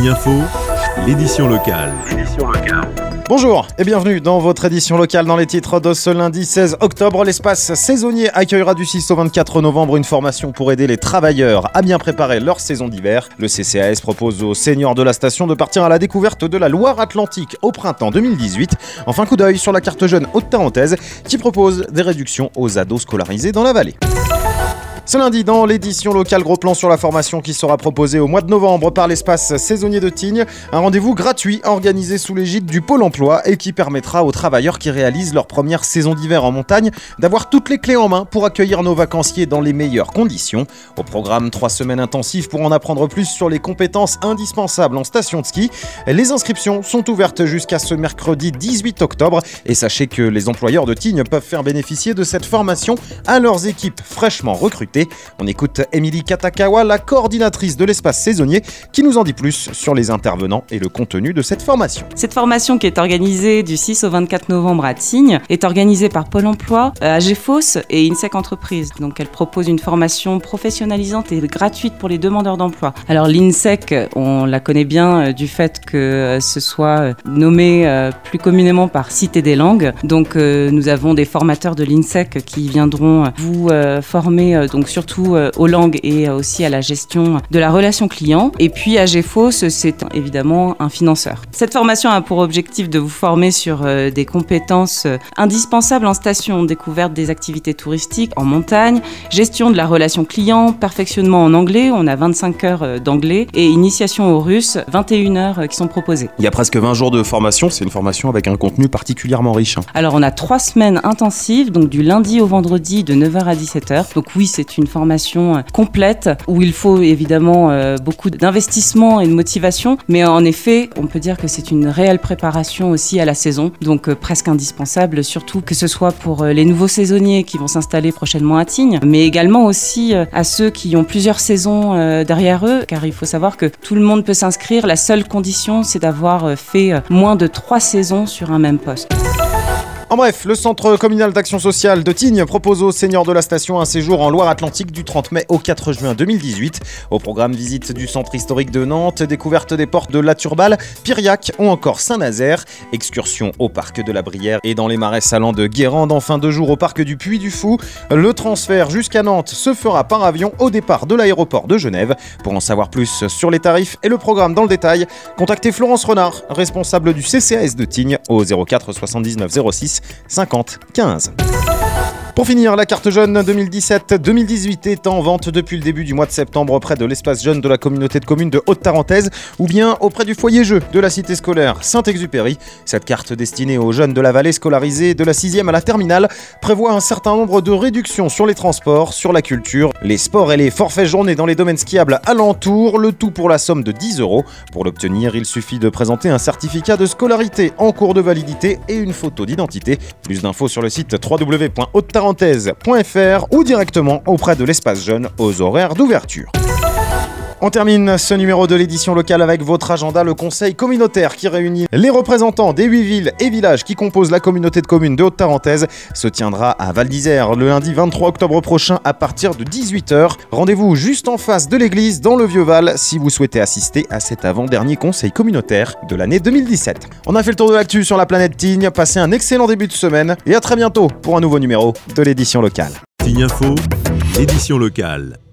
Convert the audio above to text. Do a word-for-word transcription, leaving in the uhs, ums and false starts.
Tignes Info, l'édition locale. L'édition locale. Bonjour et bienvenue dans votre édition locale. Dans les titres de ce lundi seize octobre, l'espace saisonnier accueillera du six au vingt-quatre novembre une formation pour aider les travailleurs à bien préparer leur saison d'hiver. Le C C A S propose aux seniors de la station de partir à la découverte de la Loire-Atlantique au printemps deux mille dix-huit. Enfin, coup d'œil sur la carte jeune haute-tarentaise qui propose des réductions aux ados scolarisés dans la vallée. Ce lundi, dans l'édition locale, gros plan sur la formation qui sera proposée au mois de novembre par l'espace saisonnier de Tignes. Un rendez-vous gratuit organisé sous l'égide du Pôle emploi et qui permettra aux travailleurs qui réalisent leur première saison d'hiver en montagne d'avoir toutes les clés en main pour accueillir nos vacanciers dans les meilleures conditions. Au programme, trois semaines intensives pour en apprendre plus sur les compétences indispensables en station de ski. Les inscriptions sont ouvertes jusqu'à ce mercredi dix-huit octobre et sachez que les employeurs de Tignes peuvent faire bénéficier de cette formation à leurs équipes fraîchement recrutées. On écoute Émilie Katakawa, la coordinatrice de l'espace saisonnier, qui nous en dit plus sur les intervenants et le contenu de cette formation. Cette formation qui est organisée du six au vingt-quatre novembre à Tignes est organisée par Pôle emploi, A G F O S et INSEC Entreprise. Donc elle propose une formation professionnalisante et gratuite pour les demandeurs d'emploi. Alors l'INSEC, on la connaît bien du fait que ce soit nommé plus communément par Cité des langues. Donc nous avons des formateurs de l'INSEC qui viendront vous former donc surtout euh, aux langues et euh, aussi à la gestion de la relation client. Et puis A G F O S, c'est un, évidemment un financeur. Cette formation a pour objectif de vous former sur euh, des compétences euh, indispensables en station, découverte des activités touristiques en montagne, gestion de la relation client, perfectionnement en anglais, on a vingt-cinq heures euh, d'anglais, et initiation au russe, vingt et une heures euh, qui sont proposées. Il y a presque vingt jours de formation, c'est une formation avec un contenu particulièrement riche. Hein. Alors on a trois semaines intensives, donc du lundi au vendredi de neuf heures à dix-sept heures. Donc oui, c'est une formation complète où il faut évidemment euh, beaucoup d'investissement et de motivation, mais en effet, on peut dire que c'est une réelle préparation aussi à la saison, donc euh, presque indispensable, surtout que ce soit pour euh, les nouveaux saisonniers qui vont s'installer prochainement à Tignes, mais également aussi euh, à ceux qui ont plusieurs saisons euh, derrière eux, car il faut savoir que tout le monde peut s'inscrire, la seule condition c'est d'avoir euh, fait euh, moins de trois saisons sur un même poste. En bref, le Centre communal d'action sociale de Tignes propose aux seniors de la station un séjour en Loire-Atlantique du trente mai au quatre juin deux mille dix-huit. Au programme, visite du centre historique de Nantes, découverte des portes de La Turballe, Piriac ou encore Saint-Nazaire, excursion au parc de la Brière et dans les marais salants de Guérande, en fin de jour au parc du Puy du Fou. Le transfert jusqu'à Nantes se fera par avion au départ de l'aéroport de Genève. Pour en savoir plus sur les tarifs et le programme dans le détail, contactez Florence Renard, responsable du C C A S de Tignes, au zéro quatre soixante-dix-neuf zéro six cinquante quinze. Pour finir, la carte jeune deux mille dix-sept deux mille dix-huit est en vente depuis le début du mois de septembre auprès de l'espace jeune de la communauté de communes de Haute-Tarentaise ou bien auprès du foyer jeu de la cité scolaire Saint-Exupéry. Cette carte destinée aux jeunes de la vallée scolarisés de la sixième à la terminale prévoit un certain nombre de réductions sur les transports, sur la culture, les sports et les forfaits journées dans les domaines skiables alentours, le tout pour la somme de dix euros. Pour l'obtenir, il suffit de présenter un certificat de scolarité en cours de validité et une photo d'identité. Plus d'infos sur le site w w w point haute tarentaise point f r ou directement auprès de l'espace jeune aux horaires d'ouverture. On termine ce numéro de l'édition locale avec votre agenda, le conseil communautaire qui réunit les représentants des huit villes et villages qui composent la communauté de communes de Haute-Tarentaise se tiendra à Val d'Isère le lundi vingt-trois octobre prochain à partir de dix-huit heures. Rendez-vous juste en face de l'église dans le Vieux-Val si vous souhaitez assister à cet avant-dernier conseil communautaire de l'année deux mille dix-sept. On a fait le tour de l'actu sur la planète Tignes, passez un excellent début de semaine et à très bientôt pour un nouveau numéro de l'édition locale. Tignes Info, l'édition locale.